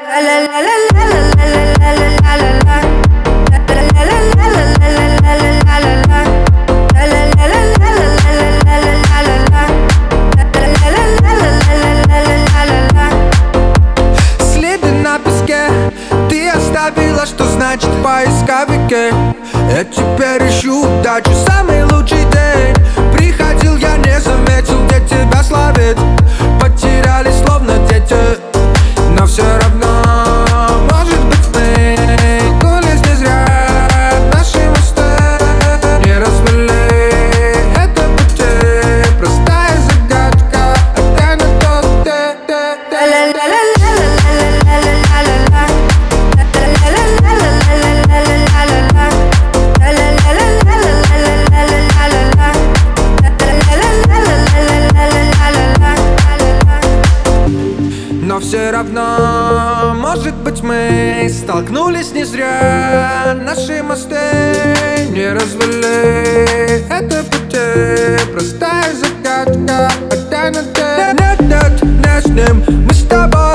Следы на песке ты оставила, что значит в поисковике. Я теперь ищу удачу, самый лучший день. Приходил, я не заметил, где тебя словить. Потерялись, словно дети, но все равно, может быть, мы гулись не зря. Наши мосты не развели, это пути, простая загадка, а тайна тот ты. Но все равно, может быть, мы столкнулись не зря. Наши мосты не развели, это пути, простая загадка, а тайна ты. Нет, нет, не с ним, мы с тобой.